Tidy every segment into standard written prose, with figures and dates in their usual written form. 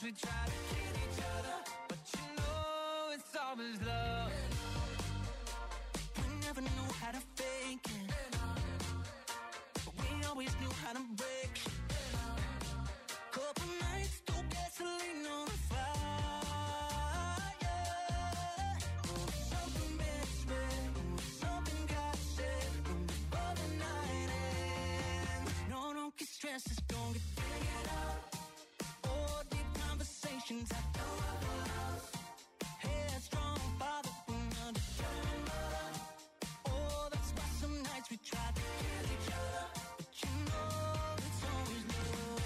we try to kill each other, but you know it's always love. We never knew how to fake it, but we always knew how to break it. Couple nights, threw gasoline on the fire. Something misread, something got said before the night ends. No, don't get stressed, it's gonna get figured out. Oh, deep conversations I don't have enough. Headstrong father, undetermined mother. Oh, that's why some nights we try to kill each other, but you know it's always love.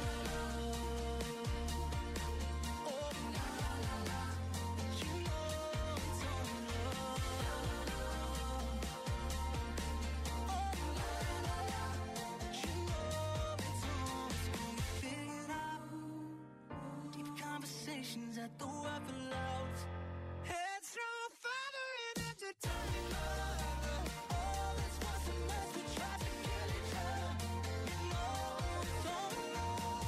Oh, la la la la, but you know it's always love. Oh, la la la, but you know it's always gonna be figured out. Deep conversations at the weapon loves. Headstrong father and entertaining mother. Oh, that's why some nights we try to kill each other. You know it's only love.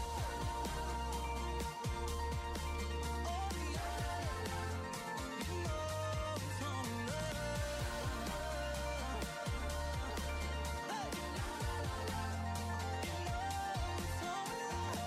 Oh, la la la, you know it's only love. Hey, la la la la, you know it's only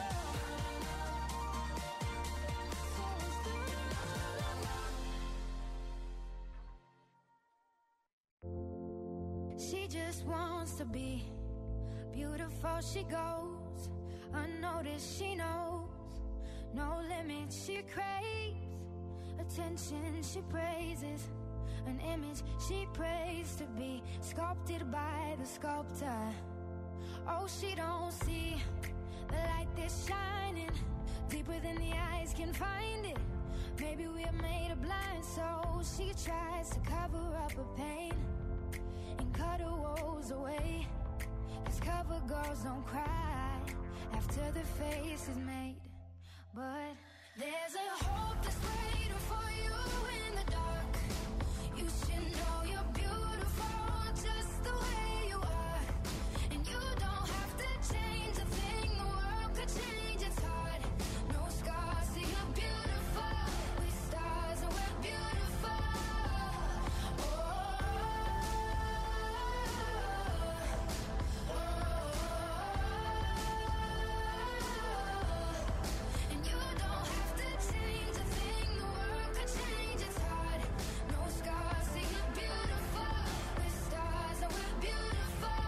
love. She just wants to be beautiful. She goes unnoticed. She knows no limit. She craves attention. She praises an image she prays to be sculpted by the sculptor. Oh, she don't see the light that's shining deeper than the eyes can find it. Maybe we're made of blind, so she tries to cover up her pain and cut her woes away. 'Cause cover girls don't cry after their face is made. But there's a hope that's waiting for you in the dark. You should know you're beautiful just the way you are. And you don't have to change a thing, the world could change, it's hard. No scars, so you're beautiful. With stars and we're beautiful. Oh, and you don't have to change a thing, the world could change, it's hard. No scars, so you're beautiful. With stars and we're beautiful.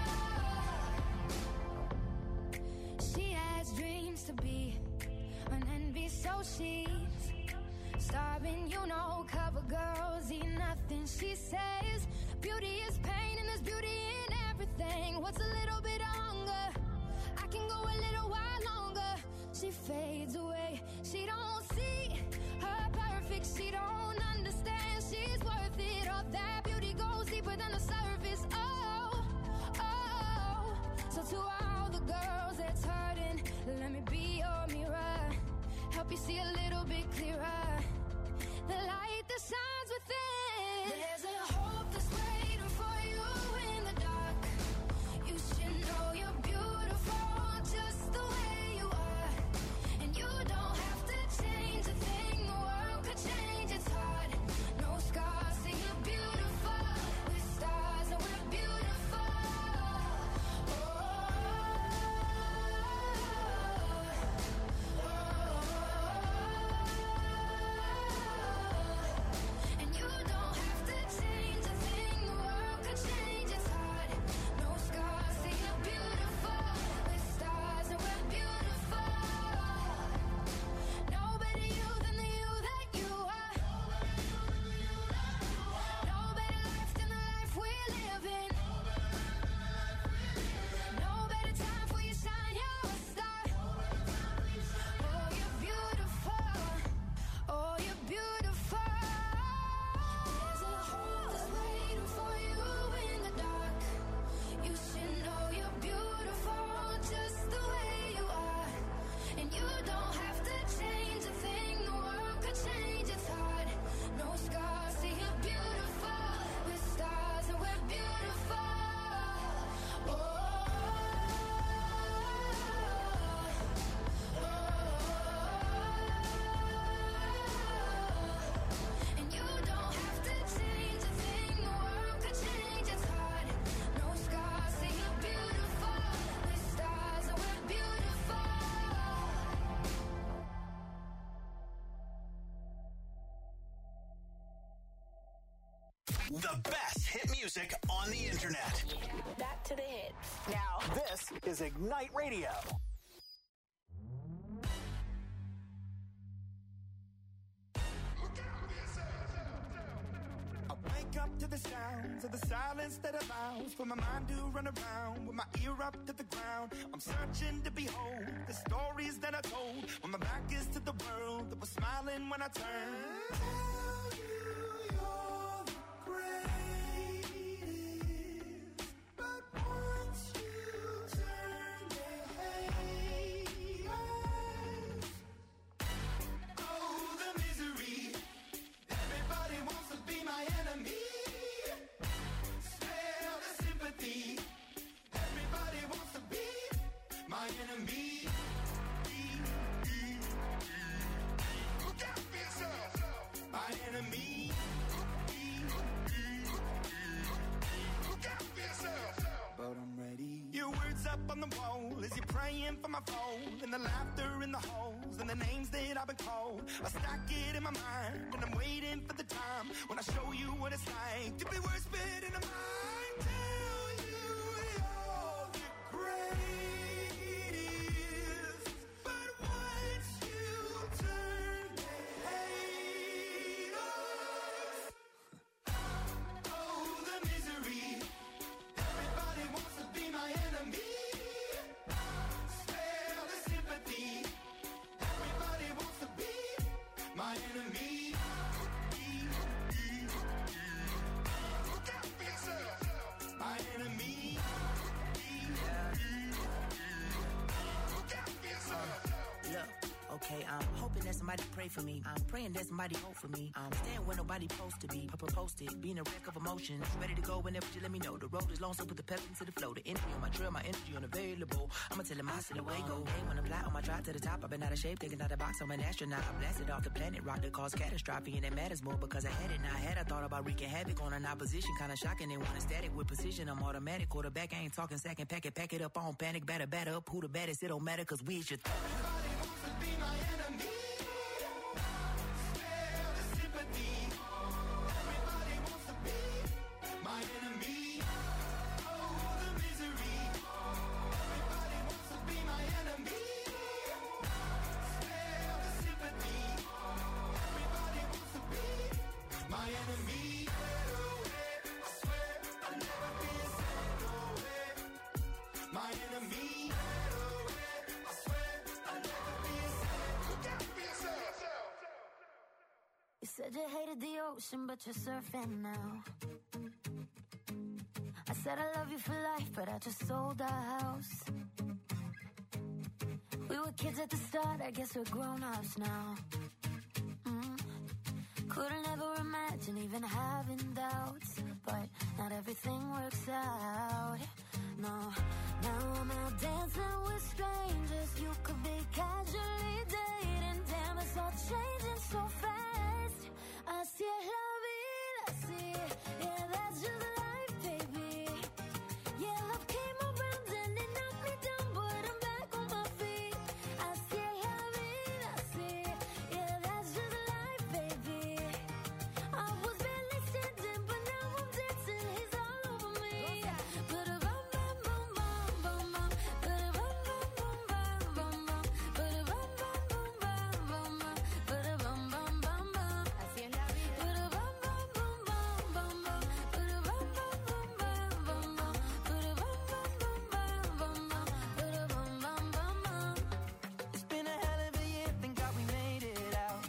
She has dreams to be an envy, so she's starving, you know. Cover girls eat nothing. She says beauty is pain and there's beauty in everything. What's a little bit longer? I can go a little while longer. She fades away. She don't see her perfect. She don't understand she's worth it. All that beauty goes deeper than the surface. Oh, oh. So to all the girls that's hurting, let me be your mirror. Help you see a little bit clearer. The light that shines within. There's a hope that's waiting for you in the dark. You should know you're beautiful just the way you are. And you don't have to change a thing, the world could change, it's hard. No scars, The best hit music on the internet. Back to the hits. Now, this is Ignite Radio. I wake up to the sounds of the silence that allows for my mind to run around with my ear up to the ground. I'm searching to behold the stories that I told when my back is to the world that was smiling when I turned. Tell you you're the greatest, but once you turn, they hate us. Oh, the misery. Everybody wants to be my enemy. Smell the sympathy. Everybody wants to be my enemy. Look out for yourself. My enemy. Look out for yourself. But I'm ready. Your words up on the wall as you're praying for my phone, and the laughter in the halls and the names that I've been called. I stack it in my mind and I'm waiting for the time when I show you what it's like to be worse fit in a mind. Tell you you're the greatest, but once you turn, they hate us. Oh, the misery. Everybody wants to be my enemy. Spare the sympathy. Everybody wants to be my enemy. Look out for yourself. My enemy. Look out for yourself. Look, okay, I'm hoping that somebody pray for me. I'm praying that somebody hope for me. I'm staying where nobody supposed to be. Posted, being a wreck of emotions. Ready to go whenever you let me know. The road is long, so put the pedal into the flow. The energy on my trail, my energy unavailable. I'ma tell him I see the way go. Hey, when I'm fly on my drive to the top, I've been out of shape, thinking out of the box. I'm an astronaut. I blasted off the planet, rock that caused catastrophe, and it matters more because I had it. Now I had, I thought about wreaking havoc on an opposition, kinda shocking. They want a static with precision. I'm automatic, quarterback. I ain't talking second, pack it up on panic, batter up. Who the baddest? It don't matter, cause we is your Everybody wants to be my enemy. Spare the sympathy. Everybody wants to be my enemy. Oh, the misery. Everybody wants to be my enemy. Spare the sympathy. Everybody wants to be my enemy. I swear I'll never be a no way. My enemy. I swear I'll never be a look out for yourself. You said you hated the ocean, but you're surfing now. I said I love you for life, but I just sold our house. We were kids at the start, I guess we're grown-ups now. Couldn't ever imagine even having doubts, but not everything works out. No, now I'm out dancing with strangers. You could be casually dating. Damn, it's all changing so fast. Así es la vida, así. Yeah, that's just life, baby. Yeah, love came around and it knocked me down, but I'm back on my feet. Así es la vida, así. Yeah, that's just life, baby. I was barely standing, but now I'm dancing. He's all over me. Ba-da-bum, bum, bum, bum, bum, bum. Ba-da-bum, bum, bum, bum, bum, bum. Ba-da-bum, bum, bum, bum, bum, bum. Ba-da-bum, bum, bum, bum. Así es la vida. Ba-da-bum, bum, bum, bum, bum, bum. Ba-da-bum, bum, bum, bum, bum, bum. Ba-da-bum, bum, bum, bum, bum, bum. Ba-da-bum, bum, bum, bum. It's been a hell of a year, thank God we made it out.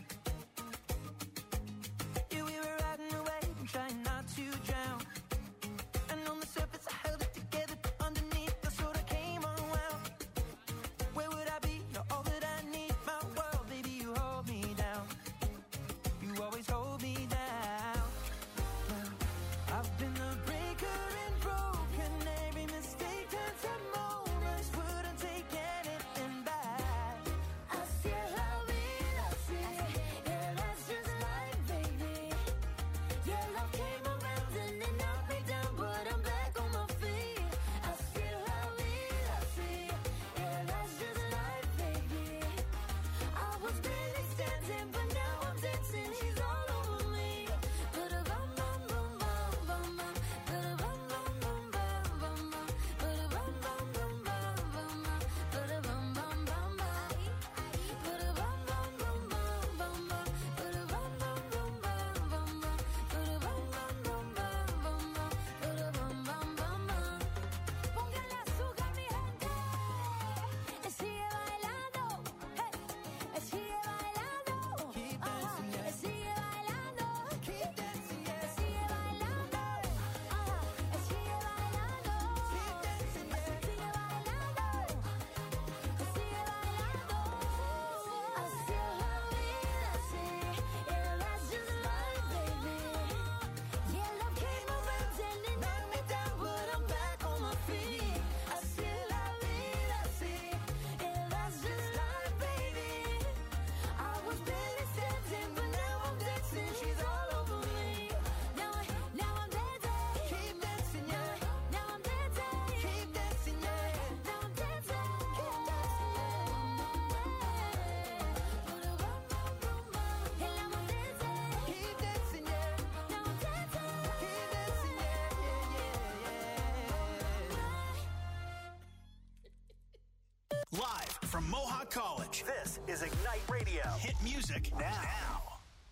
Yeah, we were riding away, trying not to drown. And on the surface I held it together, but underneath I sort of came unwound. Where would I be? You're all that I need, my world, baby, you hold me down. You always hold me down. Well, I've been the breaker and broken. Every mistake turns to moments. Wouldn't take anything back. Así es la vida, así. Yeah, that's just life, baby. Yeah, love came around and it knocked me down, but I'm back on my feet. Así es la vida, así. Yeah, that's just life, baby. I was barely standing, but now I'm dancing. He's all over me. Ba-da-bum, bum, bum, bum. college. This is Ignite Radio. Hit music now.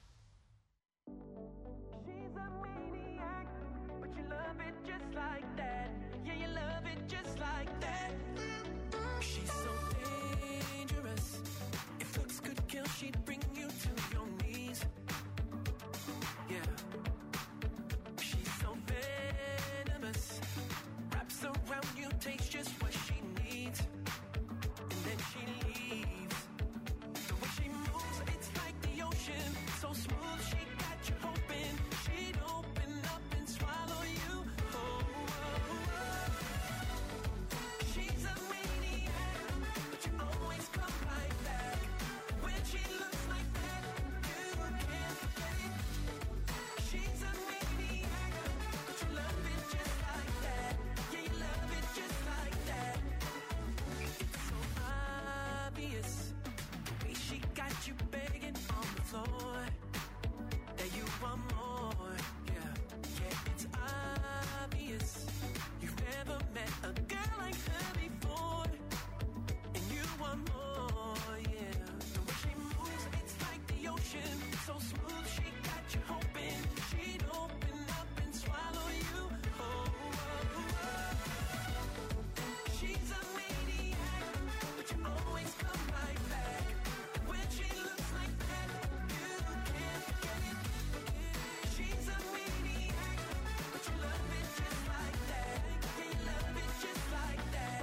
She's a maniac, but you love it just like that. Yeah, you love it just like that. She's so dangerous. If looks could kill, she'd bring you to your knees. Yeah. She's so venomous. Wraps around you, takes just what she needs. And then she leaves. The way she moves, it's like the ocean. So smooth, she got you hoping she'd open up and swallow you. Oh, oh, oh. She's a maniac, but you always come right back. When she looks like that, you can't forget it. She's a maniac, but you love it just like that. Yeah, you love it just like that. It's so obvious, the way she got you begging on the floor, that you want more. Yeah, yeah, it's obvious. You've never met a girl like her before, and you want more. Yeah, the way she moves, it's like the ocean. So smooth, she got you hoping she'd open up and swallow you. Oh, oh, oh. She's a maniac, but you always come right back. When she looks like that, you can't forget it. She's a maniac, but you love it just like that. Yeah, you love it just like that.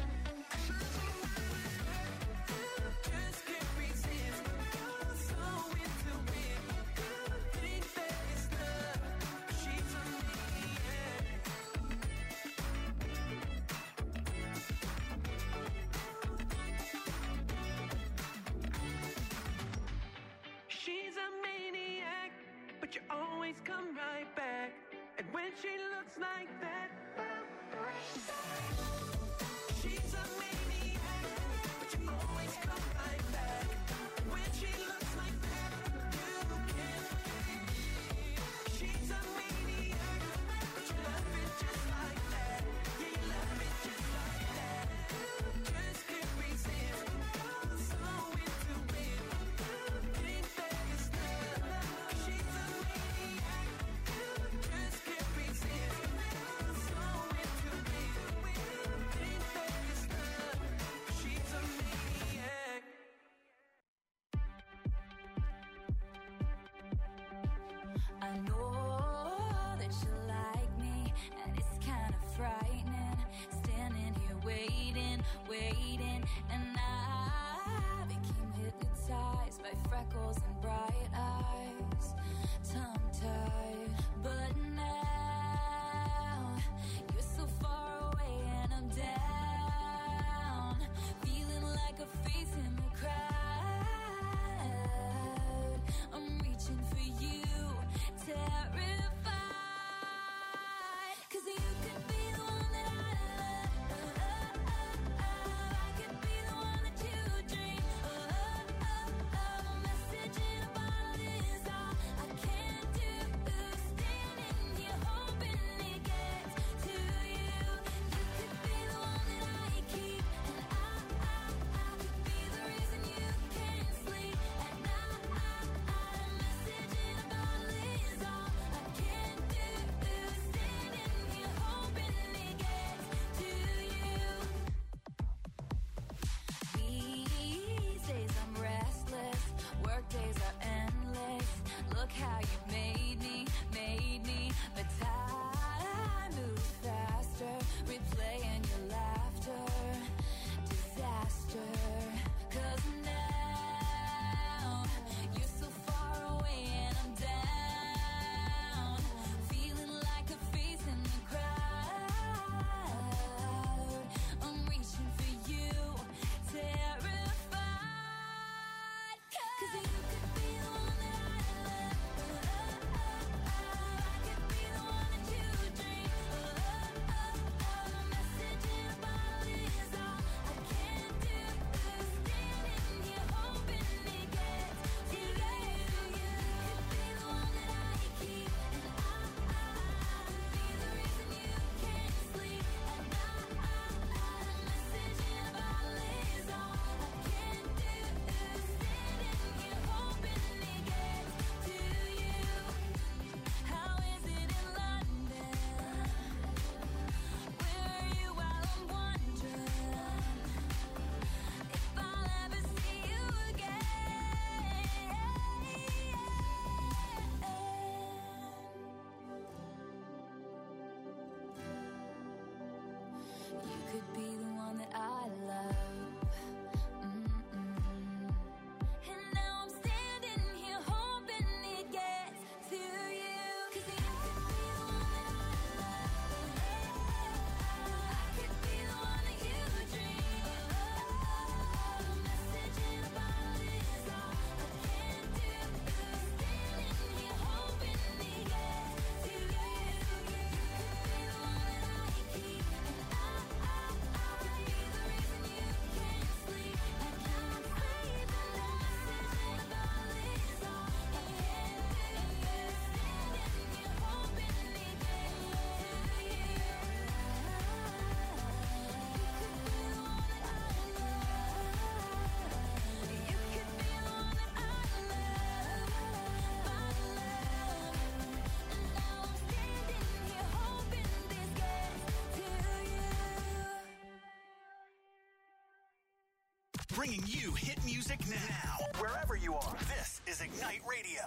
Just can't resist. You're so into it. Think that it's love. She's a maniac. She's a maniac, but you always come right back. And when she looks like that, she's a maniac, but you always come right back. When she looks like that, you can't forget it. She's a maniac, but you love it just like that. Yeah, you love it just like that. Just can't resist. You're so into it. Think that it's love. She's a maniac. Just can't resist. You're so into it. Think that it's love. She's a maniac. bringing you hit music now. Wherever you are, this is Ignite Radio.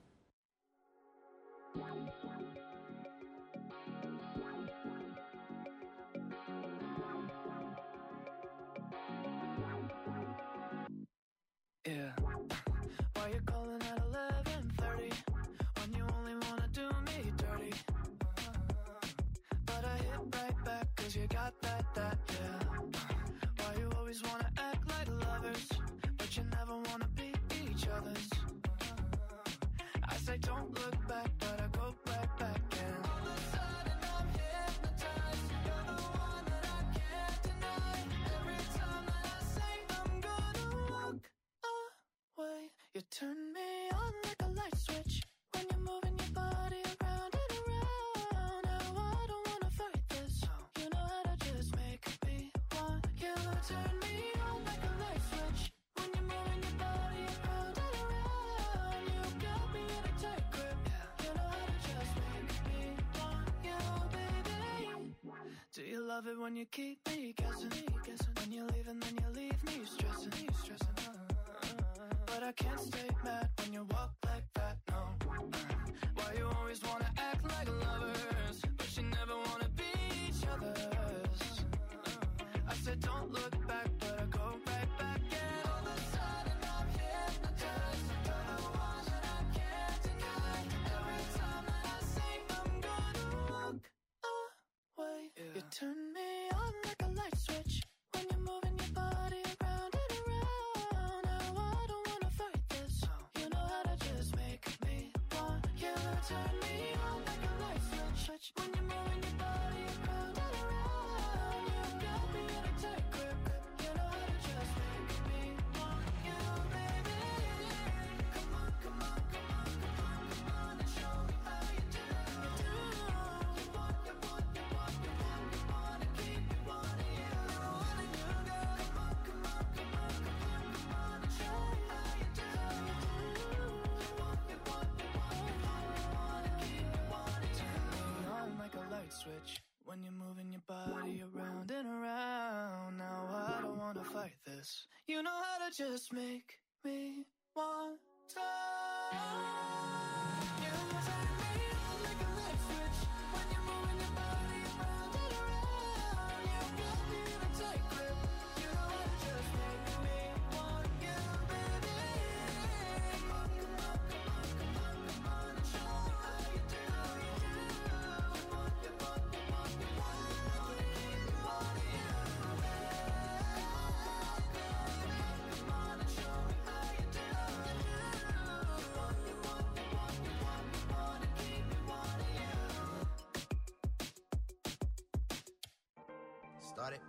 Yeah. Why you calling at 11:30 when you only wanna do me dirty? But I hit right back 'cause you got that, yeah. Why you always wanna act like lovers, but you never wanna be each other's? I say don't look back, but I go right back and all of a sudden I'm hypnotized. You're the one that I can't deny. Every time that I say I'm gonna walk away, you turn me on like a light switch when you're moving your body around and around. Now I don't wanna fight this. You know how to just make me want you. Turn me on like a light switch when you're moving your body around and around. You got me in a tight grip. You know how to just make me want you, baby. Do you love it when you keep me guessing? When you leave and then you leave me stressing. But I can't stay mad when you walk like that, no. Why you always wanna act like lovers, but you never wanna be each other's? I said don't look back, but I go right back and all of a sudden I'm hypnotized. You're the one that I can't deny. Every time that I say I'm gonna walk away, you turn me on like a light switch when you're moving your body around and around. Now I don't wanna fight this. You know how to just make me want you. Turn me on like a light switch when you're moving your body around and around. You got me in a tight grip. You know how to just make me want you, baby. Come on, come on, come on, come on, come on and show me how you do. You want, you want, you want, you want, you wanna keep me wanting you. Wanting you, girl. Come on, come on, come on, come on, come on and show me how you do. You want, you want, you want, you want, you wanna keep me wanting you. Turn me on like a light switch when you're moving your body around and around. Now I don't wanna fight this. You know how to just make me want to. You turn me on like a light switch when you're moving your body around and around. You got me in a tight grip. You know how to just make me want you, baby. Come on, come on, come on, come on, come on and show me how you do. You want, you want, you want, you want, you wanna keep me wanting you. Come on and show me how you do. You want, you want, you want, you want, you wanna keep me wanting you. Started.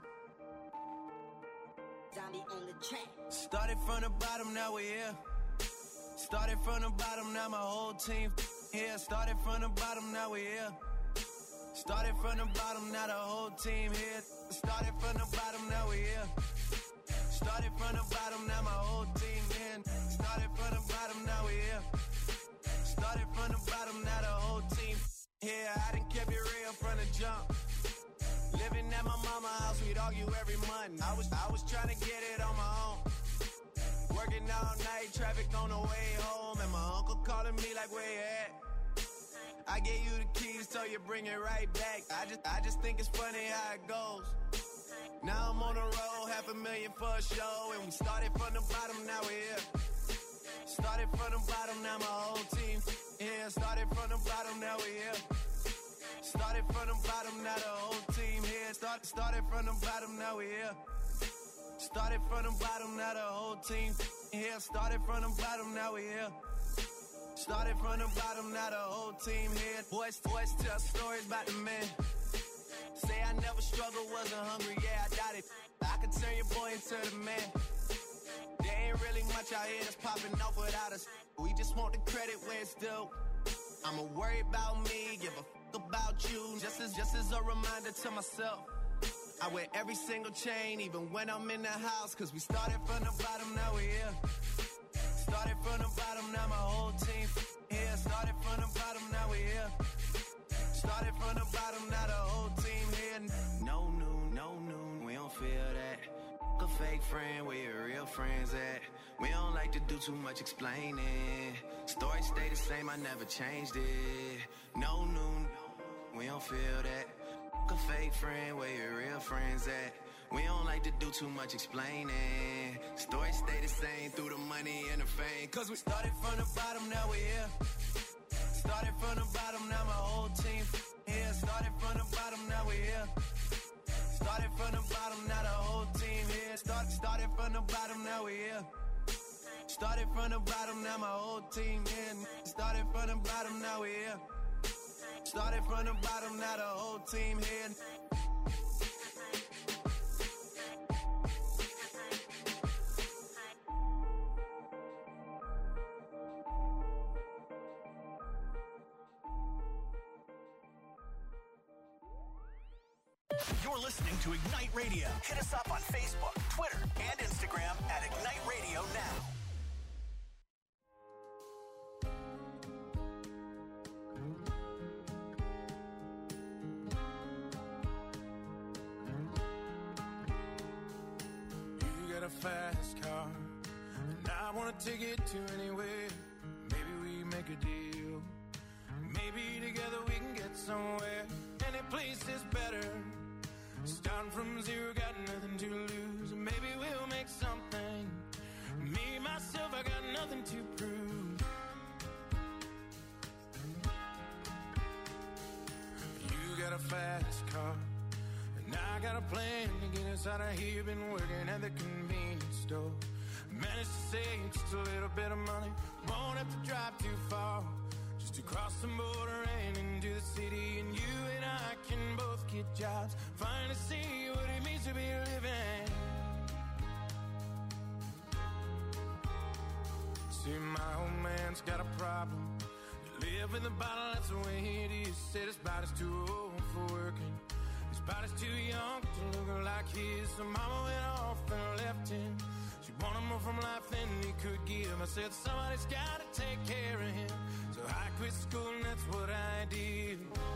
Zombie on the track. Started from the bottom, now we're here. Started from the bottom, now my whole team here. Started from the bottom, now we're here. Started from the bottom, now the whole team here. Started from the bottom, now we're here. Started from the bottom, now my whole team here. Started from the bottom, now we're here. Started from the bottom, now the whole team here. I done kept it real from the jump. Living at my mama's house, we'd argue every month. I was trying to get it on my own. Working all night, traffic on the way home, and my uncle calling me like, where you at? I gave you the keys, so you bring it right back. I just think it's funny how it goes. Now I'm on the road, $500,000 for a show, and we started from the bottom, now we're here. Started from the bottom, now my whole team here. Started from the bottom, now we're here. Started from the bottom, now the whole team here. Started from the bottom, now we're here. Started from the bottom, now the whole team here. Started from the bottom, now we're here. Started from the bottom, now the whole team here. Boys tell stories about the man. Say I never struggled, wasn't hungry, yeah, I doubt it. I could turn your boy into the man. There ain't really much out here that's popping off without us. We just want the credit where it's due. I'ma worry about me, give a fuck about you. Just as a reminder to myself. I wear every single chain, even when I'm in the house. Cause we started from the bottom, now we're here. Started from the bottom, now my whole team here. Started from the bottom, now we're here. Started from the bottom, now the whole team here. No noon, we don't feel that. Could fake friend, where your real friends at? We don't like to do too much explaining. Story stay the same, I never changed it. No new, we don't feel that. A fake friend, where your real friends at? We don't like to do too much explaining. Story stay the same through the money and the fame. Cause we started from the bottom, now we're here. Started from the bottom, now my whole team here. Started from the bottom, now we're here. Started from the bottom, now the whole team here. Started from the bottom, now we're here. Started from the bottom, now my whole team here. Started from the bottom, now we're here. Started from the bottom, now the whole team here. You're listening to Ignite Radio. Hit us up on Facebook, Twitter, and Instagram at Ignite Radio Now. You got a fast car, and I want to take it to anywhere. Maybe we make a deal. Maybe together we can get somewhere. Any place is better. Starting from zero, got nothing to lose. Maybe we'll make something. Me, myself, I got nothing to prove. You got a fast car, and I got a plan to get us out of here. Been working at the convenience store. Managed to save just a little bit of money. Won't have to drive too far. Just to cross the border and into the city. And you and I can both get jobs. Finally see what it means to be living. See, my old man's got a problem. You live in the bottle, that's the way it is. Said his body's too old for working. His body's too young to look like his. So mama went off and left him. She wanted more from life than he could give. I said somebody's gotta take care of him. So I quit school and that's what I did.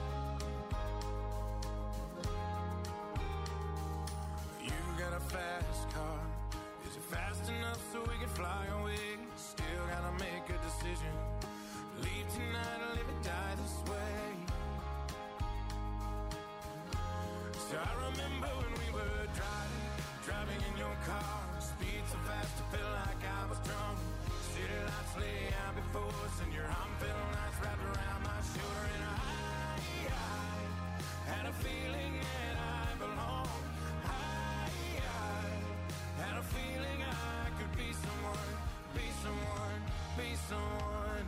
You got a fast car. Is it fast enough so we can fly away? Still gotta make a decision. Leave tonight or live or die this way. So I remember when we were driving in your car. Speed so fast I felt like I was drunk. City lights lay out before us, and your arm felt nice wrapped around my shoulder. And I had a feeling that I belonged. I had a feeling I could be someone, be someone, be someone.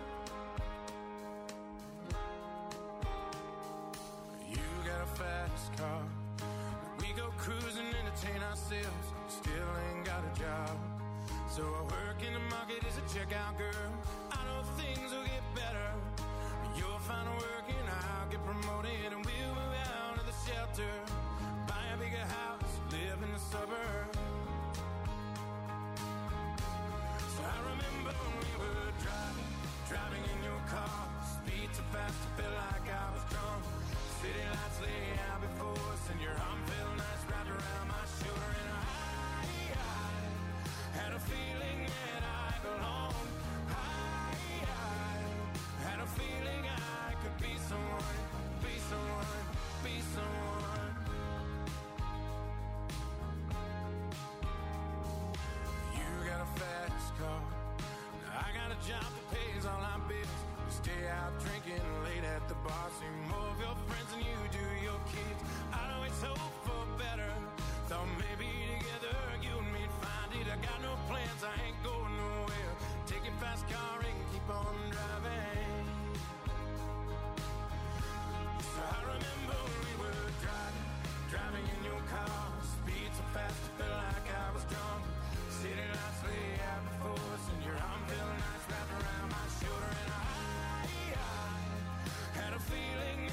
You got a fast car. We go cruising, entertain ourselves. Still ain't got a job. So I work in the market as a checkout girl. I know things will get better. You'll find work and I'll get promoted. And we'll move out of the shelter. Buy a bigger house, live in the suburbs. So I remember when we were driving in your car. Speed so fast I felt like I was drunk. City lights lay out before us, and your arm felt nice wrapped around my shoulder. And I had a feeling that I belonged. I had a feeling I could be someone, be someone, be someone. You got a fast car. I got a job that pays all our bills. We stay out drinking late at the bar. See more of your friends than you do your kids. I know it's hope for better. Thought maybe together you and me'd find it. I got no plans, I ain't going nowhere. Take your fast car and keep on driving. So I remember when we were driving in your car. Speed so fast I felt like I was drunk. City lights lay out before us, and your arm felt nice wrapped around my shoulder. And I had a feeling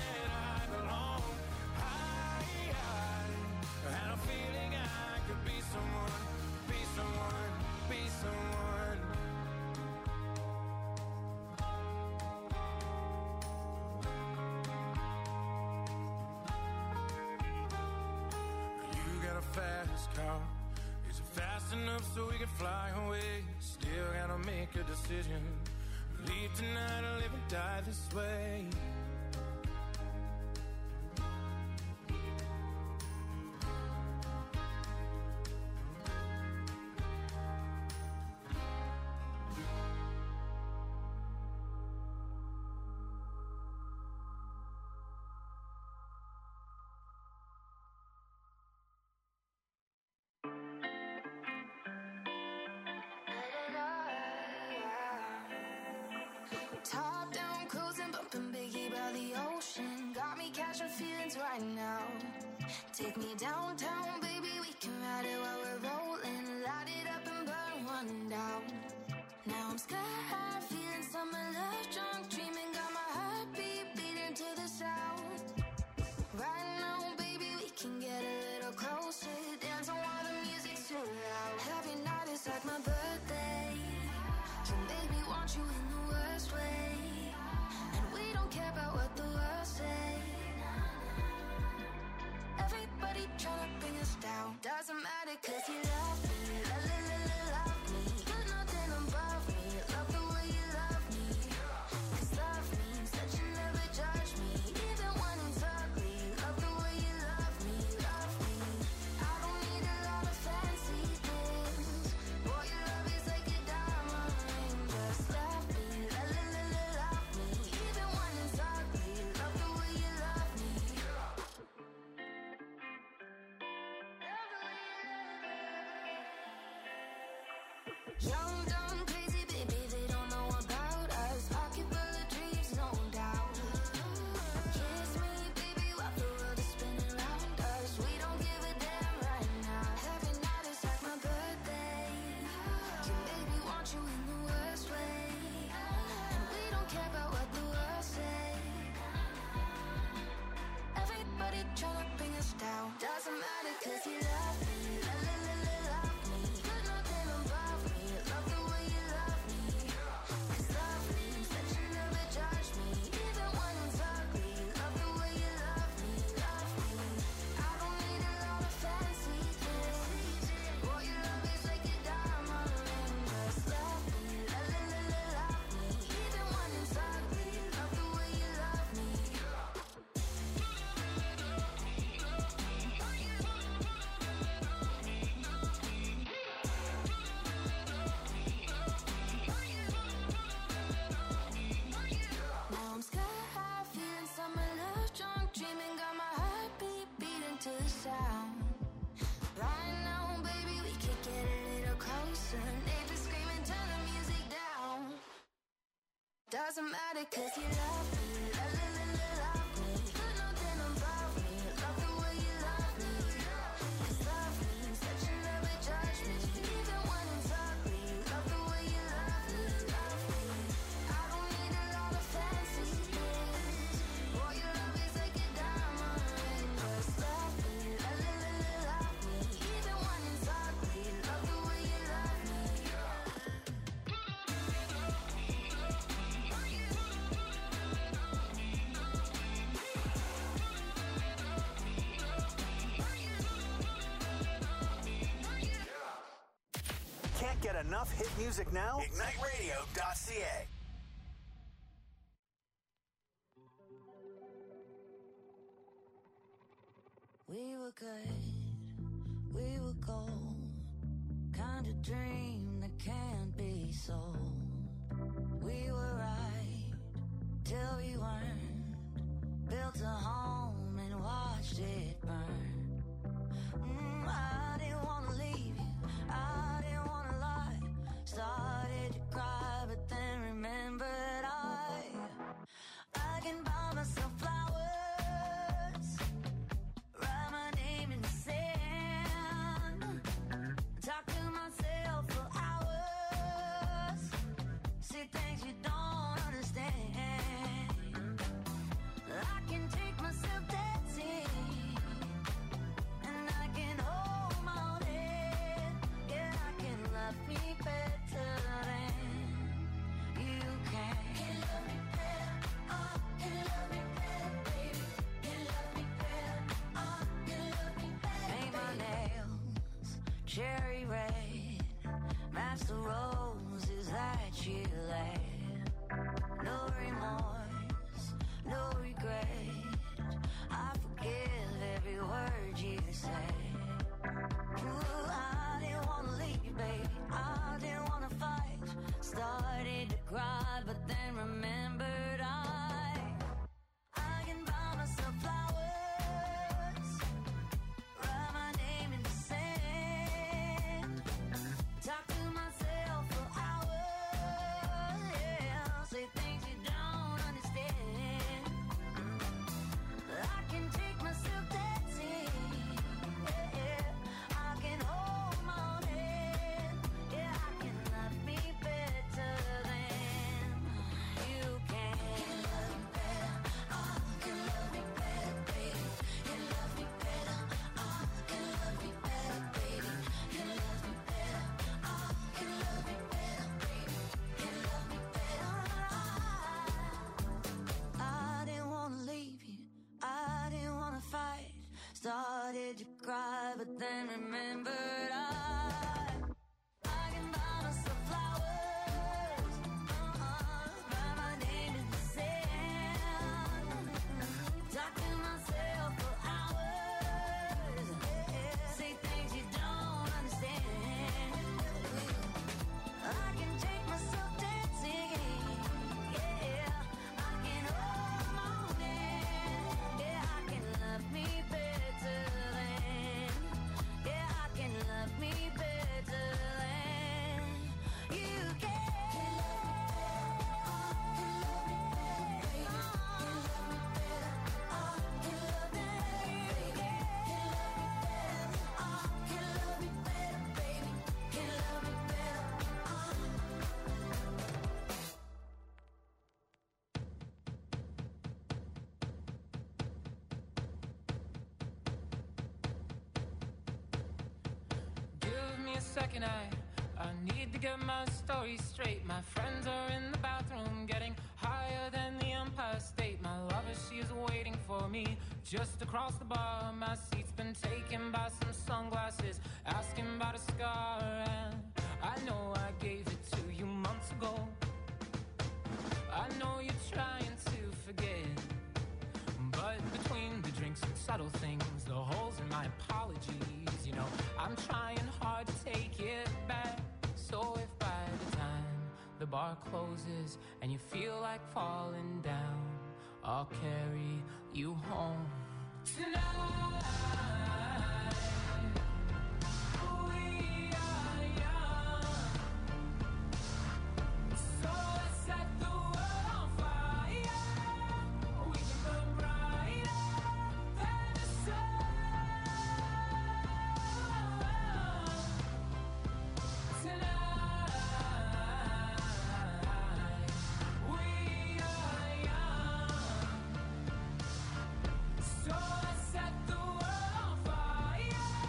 fast enough so we can fly away. Still gotta make a decision. Leave tonight or live and die this way. Top down, cruising, bumping Biggie by the ocean. Got me catching feelings right now. Take me downtown, baby, we can ride it while we're rolling. Light it up and burn one down. Now I'm sky high, feeling summer love, drunk, dreaming. Got my heartbeat beating to the sound. Right now, baby, we can get a little closer. Dance on while the music's too loud. Every night is like my birthday. Can baby want you in the worst way, and we don't care about what the world say. Everybody tryna bring us down. Doesn't matter 'cause you love me, love me. Put nothing above me. Love the way you love me. 'Cause love means that you never judge me, even when it's ugly. Love the way you love me, love me. I don't need a lot of fancy things. Boy, your love is like a diamond ring. Just love me, love me. Even when it's ugly, love the way you love me. Young, dumb, crazy, baby, they don't know about us. Pocket full of dreams, no doubt. Kiss me, baby, while the world is spinning around us. We don't give a damn right now. Every night is like my birthday. Can baby want you in the worst way, and we don't care about what the world say. Everybody tryna bring us down. Doesn't matter 'cause you love me, love me. Put nothing above me. Love the way you love me. 'Cause love means that you never judge me, even when it's ugly. Love the way you love me, love me. I don't need a lot of fancy things. Boy, your love is like a diamond ring. Just love me, love me. Even when it's ugly. Love the way you love me. Now I'm sky high, feeling summer love, drunk, dreaming. Got my heartbeat beating to the sound. Right now, baby, we could get a little closer. Neighbors screaming, turn the music down. Doesn't matter 'cause you love me, love me. Put nothing above me. Love the way you love me. 'Cause love means that you never judge me, even when it's ugly. Love the way you love me, love me. I don't need a lot of fancy things. Boy, your love is like a diamond ring. Just love me, even when it's ugly. Love the way you love me. Can't get enough hit music now? IgniteRadio.ca. We were good, we were gold. Kind of dream that can't be sold. We were right till we weren't. Built a home and watched it burn. I didn't wanna leave you, I didn't wanna lie. Started to cry, but then remembered I can buy myself flowers, write my name in the sand, talk to myself for hours, see things you don't understand. I can take myself dancing, and I can hold my own head. Yeah, I can love me better than you can. Can love me better, can love me better, baby. Can love me better, can love me better. Paint my nails cherry red match the roses that you left. No remorse, no regret. I forgive every word you said. Ooh, I didn't wanna leave, baby. I didn't wanna fight. Started to cry, but then remembered I can buy myself flowers, write my name in the sand, talk to myself for hours, yeah, say things you don't understand. I can take myself dancing, yeah, I can hold my own hand, yeah, I can love me better than you can. Can love me better, baby. Can love me better, can love me better, baby. Can love me better, can love me better, baby. Can love me better. I didn't wanna leave you, I didn't wanna fight. Started to cry, but then remembered I can buy myself flowers, write my name in the sand, talk to myself for hours, say things you don't understand. I can take myself dancing, yeah, I can hold my own hand, yeah, I can love me better than, yeah, I can love me better than you can. Give me a second, I need to get my story straight. My friends are in the bathroom getting higher than the Empire State. My lover, she is waiting for me just across the bar. My seat's been taken by some sunglasses, asking about a scar. And I know I gave it to you months ago. I know you're trying to forget, but between the drinks and subtle things, the holes in my apologies, you know, I'm trying hard to take it back. So if by the time the bar closes and you feel like falling down, I'll carry you home tonight. We are young, so let's set the world on fire. We can burn brighter than the sun. Tonight, we are young, so let's set the world on fire.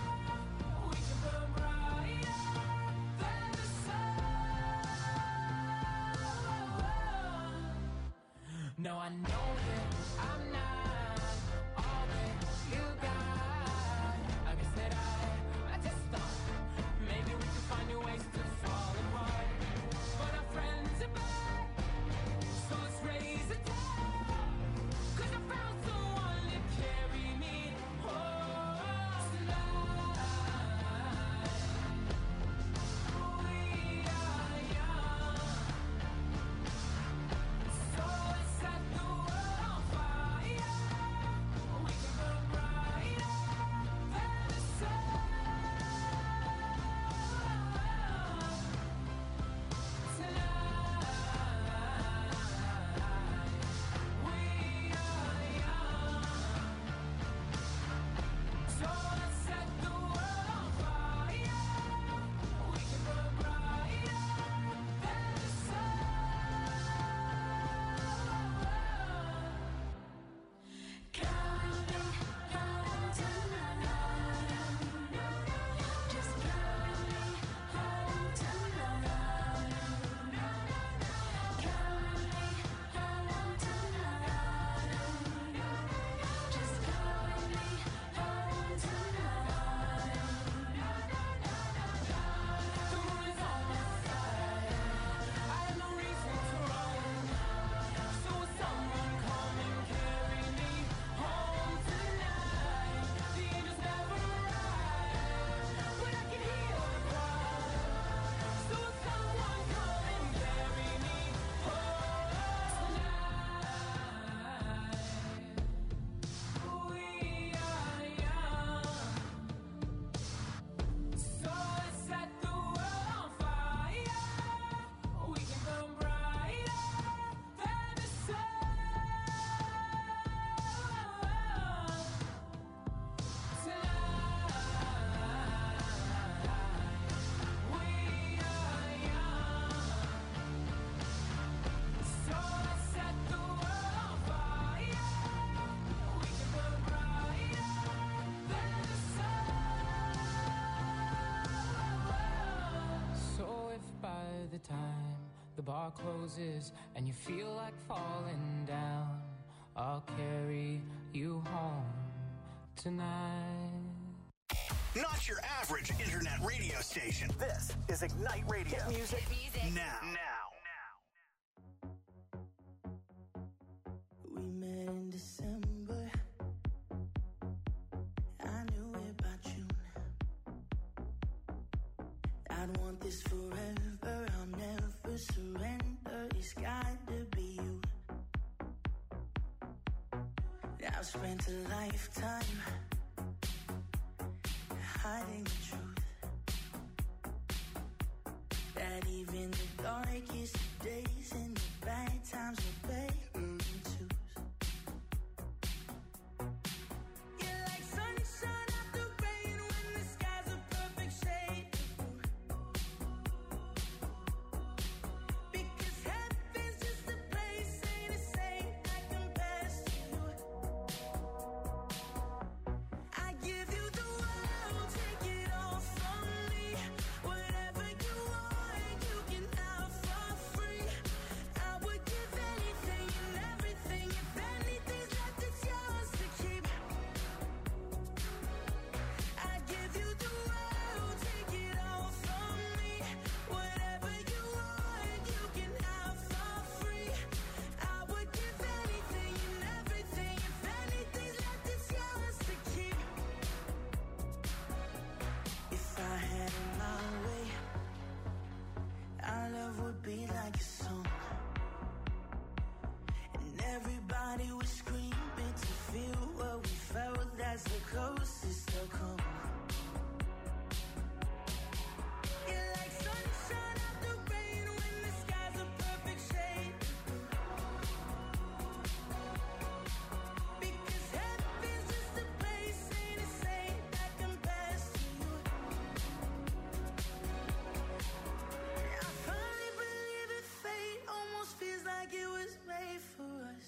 the time the bar closes and you feel like falling down, I'll carry you home tonight. Not your average internet radio station. This is Ignite Radio. Hit music. Now. We met in December. I knew it by June. I'd want this forever. I'll never surrender. It's got to be you. I've spent a lifetime hiding the truth, that even the darkest days and the bad times are better than twos. You're like sunshine after rain when the sky's a perfect shade of blue. Because heaven's just a place, ain't a saint that compares to you. I give you the world, take it all from me. Whatever you want, you can have for free. I would give anything and everything. If anything's left, it's yours to keep. I give you the world, take it all from me. Whatever you want, you can have for free. I would give anything and everything. If anything's left, it's yours to keep. If I had it my way, our love would be like a song, and everybody would scream it to feel what we felt. That's the closest they'll come. You're like sunshine after rain when the sky's a perfect shade of blue. Because heaven's just a place, ain't a saint that compares to you. I finally believe in fate, almost feels like it was made for us.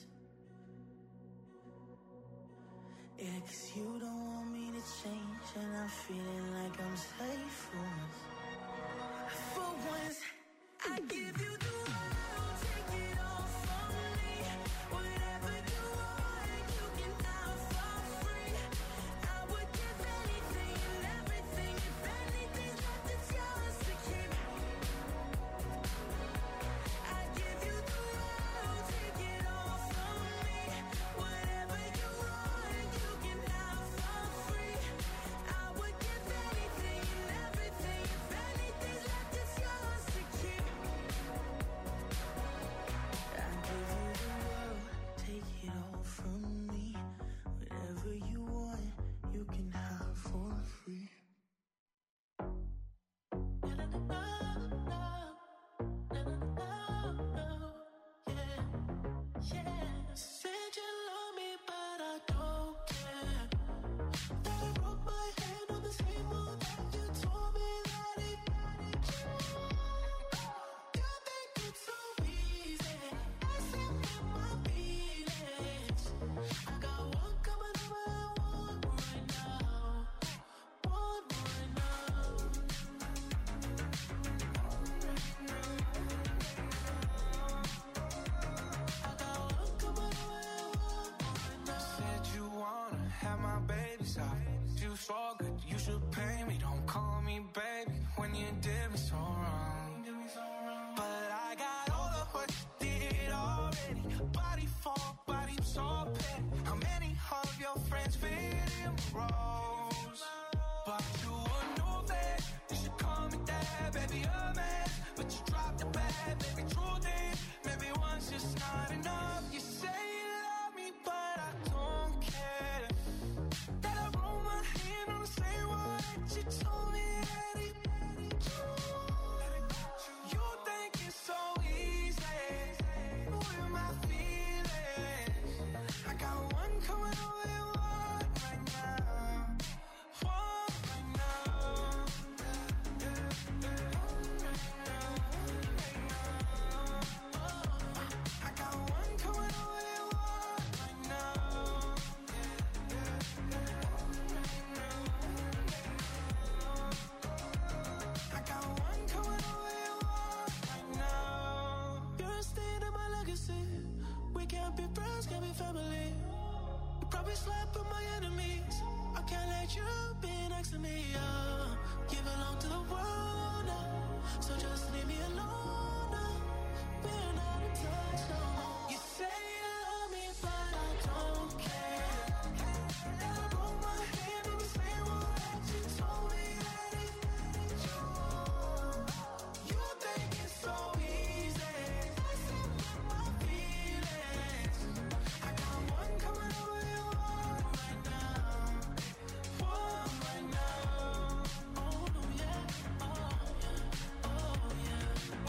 Yeah, 'cause you don't want me to change, and I'm feeling like I'm safe for once. For once, I give you the world, take it all from me. Whatever you want, you can have for free. I would give anything and everything. If anything's left, it's yours to keep. I give you the world, take it all from me. Whatever you want, you can have for free. I would give anything and everything. If anything's left, it's yours to keep. I give you the world, take it all from me. Whatever you want, you can have for free. Said you love me, but I don't care. That I wrote my hand on the table, that you told me that it you think it's so easy, messing with my feelings. I got one coming over and one right now. One right now. I got one coming over and one right now. Said you wanna have my baby's eyes. You so good, you should pay me. Don't call me baby when you did me so wrong. But I got all of what you did already. Body for body, so petty. How many of your friends fit in my roles? But you would know that you should call me dad, baby, a man. But you dropped the bad, baby, true thing. Maybe one's just not enough. You say you love me, but I don't care. That I wrote my hand on the same word that you told me that it you think it's so easy with my feelings. I got one coming over and one right now. One right now. I got one coming be slapping my enemies. I can't let you be next to me. You belong to the world now, so just leave me alone now. We're not in touch no more. You say you love me, but I don't care. And I put my hand in the same one that you told me that it you want. You think it's so easy, messing with my feelings. I got one coming over your one right now, one right now. Oh yeah, oh yeah, oh yeah.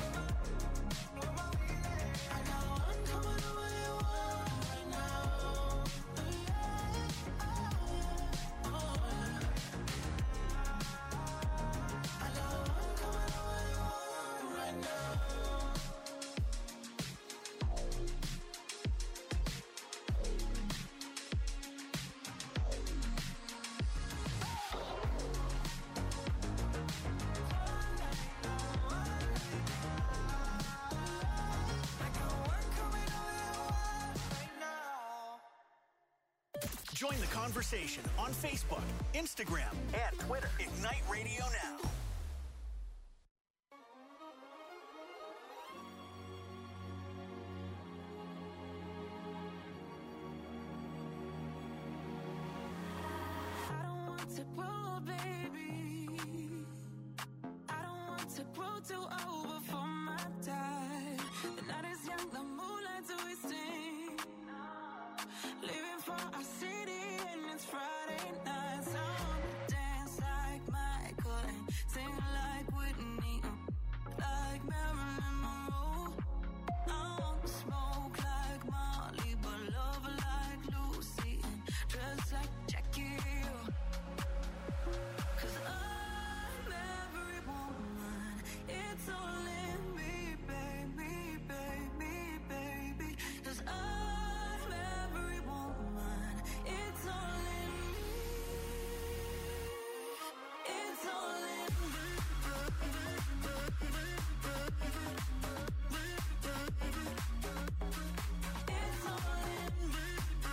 I got one coming over your one right now. Yeah, oh yeah, oh yeah. I got one coming over your one right now. Join the conversation on Facebook, Instagram, and Twitter. Ignite Radio Now. I don't want to grow, baby. I don't want to grow too old before my time. The night is young, the moonlight's wasting. Living for our city and it's Friday night. So I wanna dance like Michael and sing like Whitney, like Marilyn Monroe. I wanna smoke like Molly, but love like Lucy and dress like Jackie. 'Cause I'm every woman, it's all in me, baby, baby, baby. 'Cause I'm every woman, it's all in me, it's all in me. It's all in me.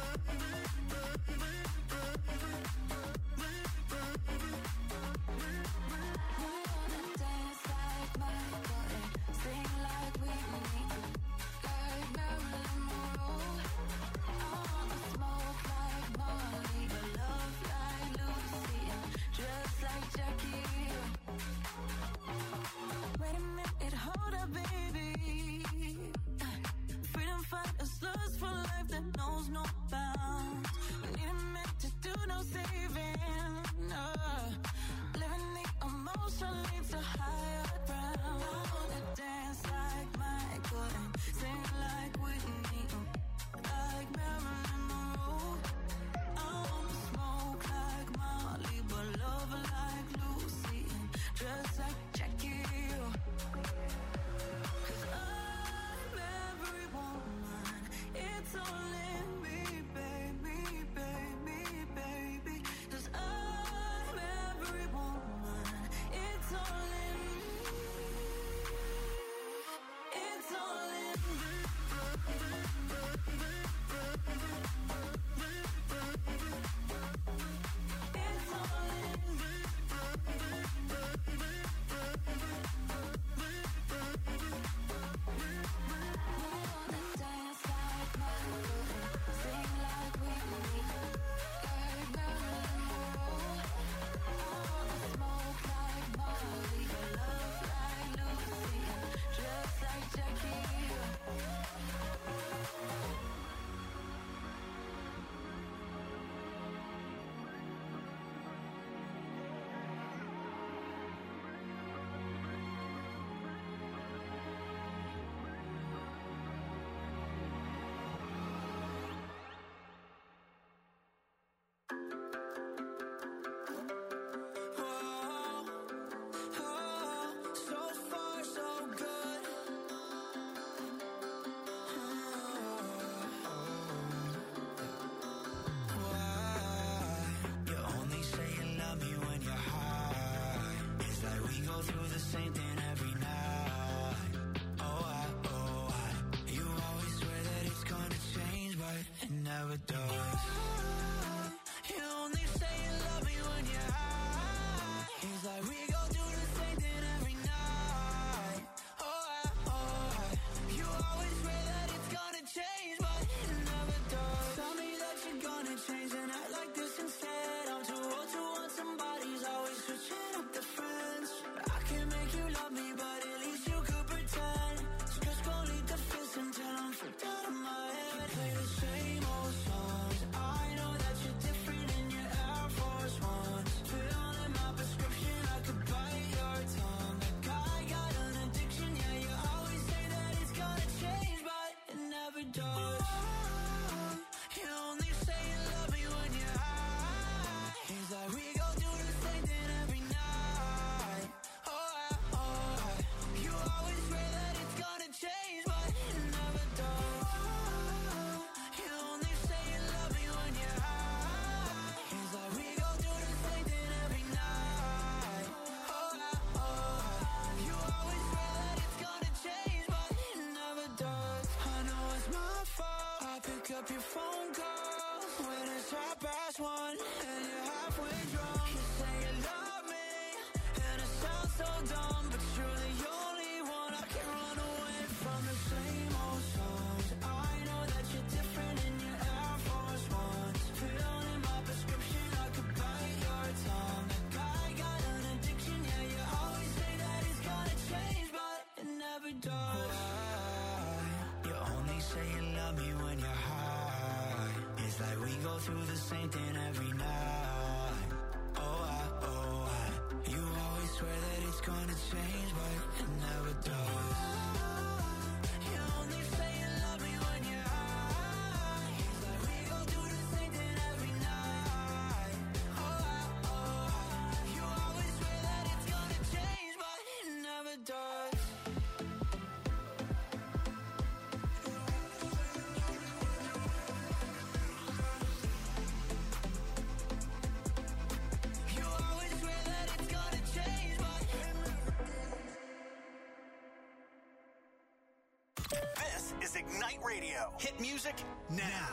We wanna dance like Michael and sing like Whitney, like Marilyn Monroe. I wanna smoke like Molly, but love like Lucy and dress like Jackie. Wait a minute, hold up, baby. Freedom fighters, lust for life that knows no bounds. We need a minute to do no saving. Living the emotion leads to higher ground. I wanna dance like Michael and sing like Whitney, like Marilyn Monroe. I wanna smoke like Molly, but love like Lucy and dress like Jackie. 'Cause I'm every woman, it's all in me, baby, baby, baby. 'Cause I'm every woman, it's all in me, it's all in me. It's all in me. We wanna dance like Michael and sing like Whitney, like Marilyn Monroe. I wanna smoke like Molly, but love like Lucy and dress like Jackie. So far, so good. Why? You only say you love me when you're high. It's like we go through the same thing every night. Oh, you always swear that it's gonna change, but it never does. up your phone call when it's 1:30 and you're halfway drunk. You say you love me, and it sounds so dumb, but you're the only one I can run away from. The same old songs. I know that you're different in your Air Force Ones. Filling my prescription, I could bite your tongue. That guy got an addiction, yeah, you always say that it's gonna change, but it never does. You only say you love me when you're high. It's like we go through the same thing every night. You always swear that it's gonna change, but it never does. You only say you love me when you're high. It's like we go through the same thing every night. You always swear that it's gonna change, but it never does. You always swear that it's gonna change, but This is Ignite Radio. Hit music now.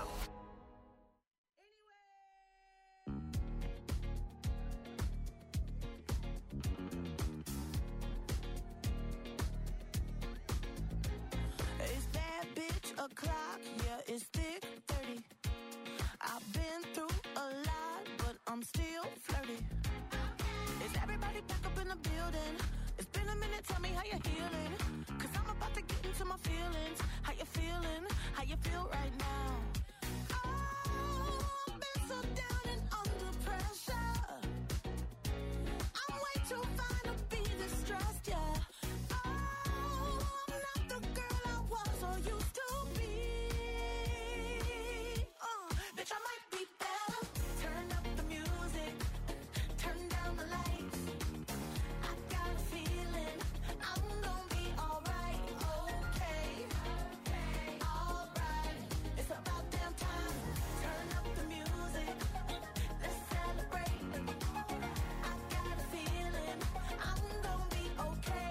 It's that bitch o'clock, yeah, it's thick 30. I've been through a lot, but I'm still flirty. Is everybody back up in the building? It's been a minute, tell me how you're healing. Cause I'm about to get into my feelings. How you feeling? How you feel right now? Oh, I've been so down and under pressure. I'm way too fine to be distressed, yeah. Oh, I'm not the girl I was or used to be. Bitch, I might be better. Turn up the music, turn down the lights. I got a feeling I'm gonna be alright, okay, alright. It's about damn time. Turn up the music, let's celebrate. I got a feeling I'm gonna be okay,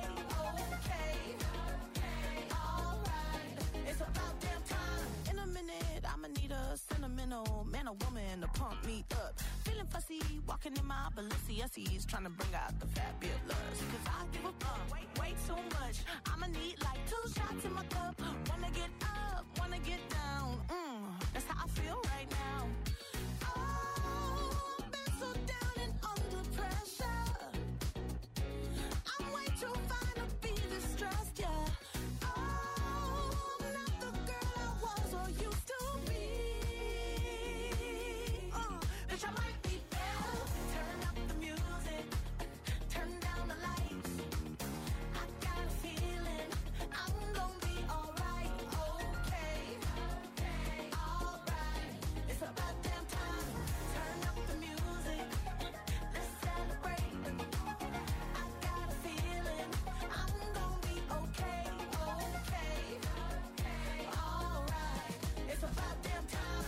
alright. It's about damn time. In a minute, I'ma need a sentimental man or woman to pump me up. Feeling fussy, walking in my Balenciennes, trying to bring out the fabulous. Cause I give a fuck way too much. I'ma need like 2 shots in my cup. Wanna get up, wanna get down. That's how I feel right now. Oh, I've been so down and under pressure. I'm way too fine to be distressed, yeah. Oh, I'm not the girl I was or used to be. Bitch, I might be better. Turn up the music, turn down the lights. I got a feeling I'm gonna be alright, okay, alright. It's about damn time. Turn up the music, let's celebrate. I got a feeling I'm gonna be okay, alright. It's about damn time.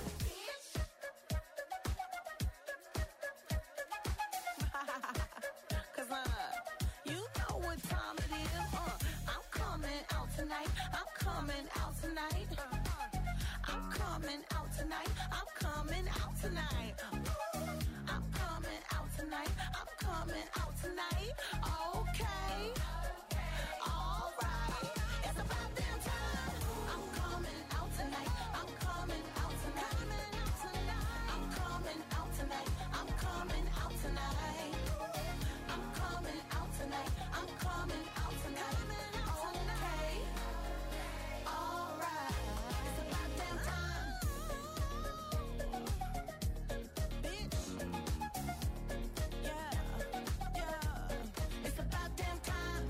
Cause you know what time it is. I'm coming out tonight. I'm coming out tonight. I'm coming out tonight. I'm coming out tonight. I'm coming out tonight. I'm coming out tonight. Okay. Alright. It's about damn time. I'm coming out tonight. I'm coming out tonight. I'm coming out tonight. I'm coming out tonight. I'm coming out tonight. I'm coming out tonight. Okay. Alright. It's about damn time. Bitch. Yeah. It's about damn time.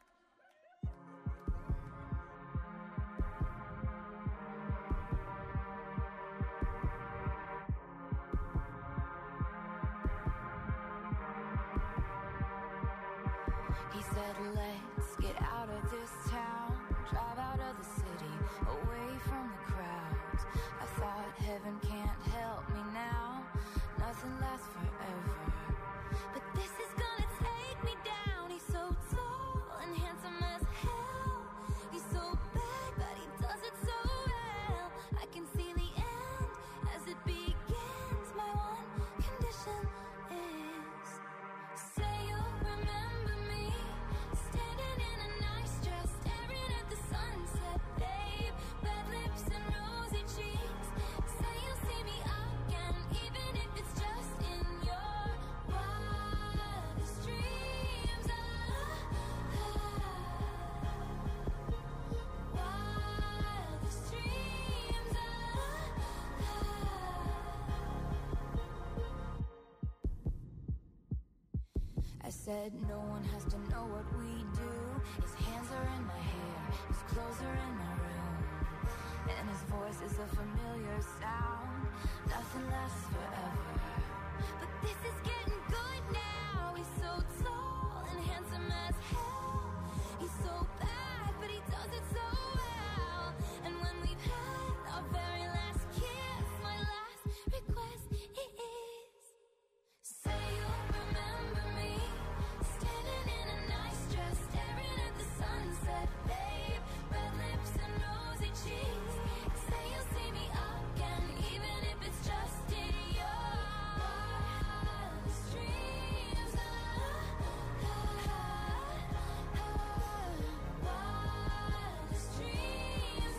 He said, let's get out of this town, drive out of the city, away from the crowds. I thought heaven can't help me now, nothing lasts forever. But this is gonna take me down. He's so tall and handsome as hell. He's so bad, but he does it so well. I can see the end said no one has to know what we do. His hands are in my hair, his clothes are in my room, and his voice is a familiar sound. Nothing lasts forever, but this is getting good now. He's so tall and handsome as hell. He's so bad, but he does it so well. And when we've had our very last kiss, my last request is, say you'll remember me, standing in a nice dress, staring at the sunset, babe. Red lips and rosy cheeks. Say you'll see me again, even if it's just in your wildest dreams. Wildest dreams.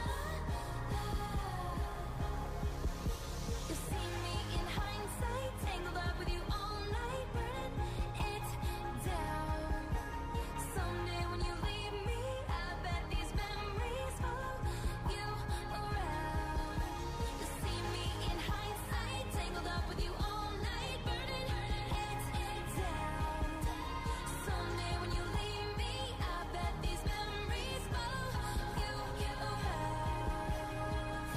You'll see me in hindsight, tangled up with you all night, burning it down. Someday when you leave me, I bet these memories follow you around. You'll see me in hindsight, tangled up with you all night, burning it down. Someday when you leave me, I bet these memories follow you around.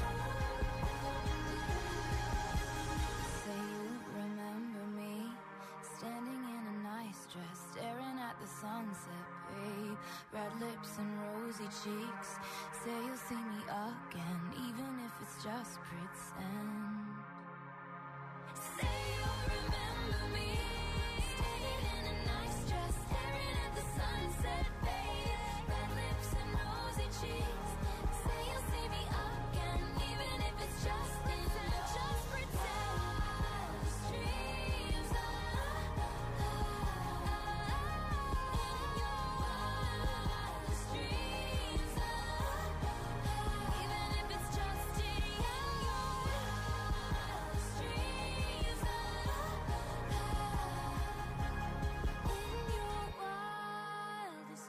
Say you remember me, standing in a nice dress, staring at the sunset, babe. Red lips and rosy cheeks. Say you'll see me again, even if it's just pretend. Say you'll remember me, standing in a nice dress, staring at the sunset, babe. Red lips and rosy cheeks. Say you'll see me again, even if it's just pretend. Wildest dreams. In your wildest dreams. Even if it's just in your wildest dreams. In your wildest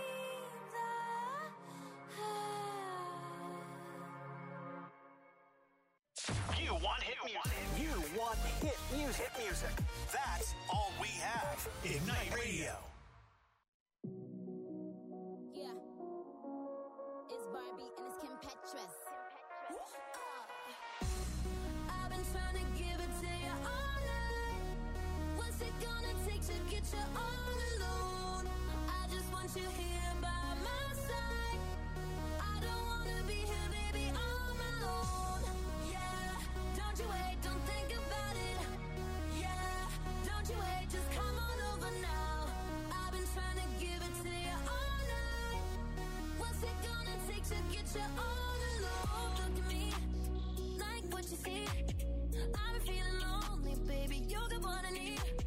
dreams. You want hit music. You want hit music. Hit music. That's all we have. Ignite Radio. Yeah. It's Barbie and it's Kim Petras. I've been trying to give it to you all night. What's it gonna take to get you all alone? I just want you here by my side. I don't wanna be here, baby, on my own. Yeah, don't you wait, don't think about it. Yeah, don't you wait, just come on over now. I've been trying to give it to you all night. What's it gonna take to get you all alone? Look at me, like what you see. I've been feeling lonely, baby, you're the one I need.